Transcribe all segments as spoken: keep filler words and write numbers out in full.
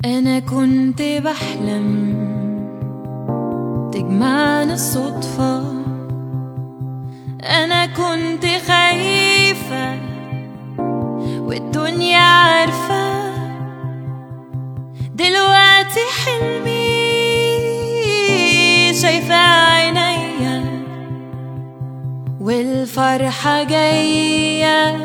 أنا كنت بحلم تجمعنا الصدفة، أنا كنت خايفة والدنيا عارفة، دلوقتي حلمي شايفة عينيا والفرحة جاية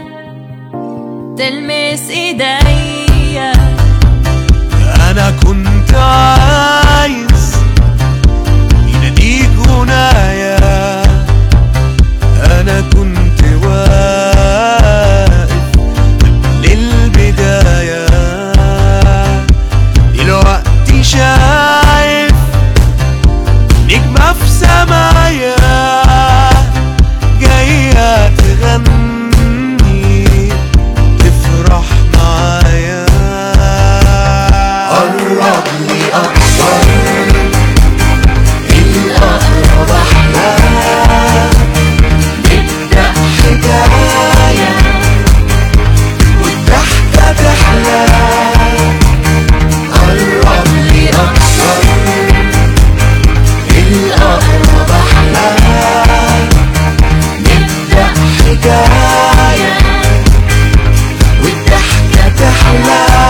تلمس ايديا. أنا كنت عايز يناديك غنايا، أنا كنت واقف للبداية، دلوقتي شايف نجمة في سمايا جاية تغني تفرح معايا. قرب لي أكتر، الأقرب أحلى، نبدأ حكاية والضحكة تحلى. قرب لي أكتر، الأقرب أحلى، نبدأ حكاية والضحكة تحلى.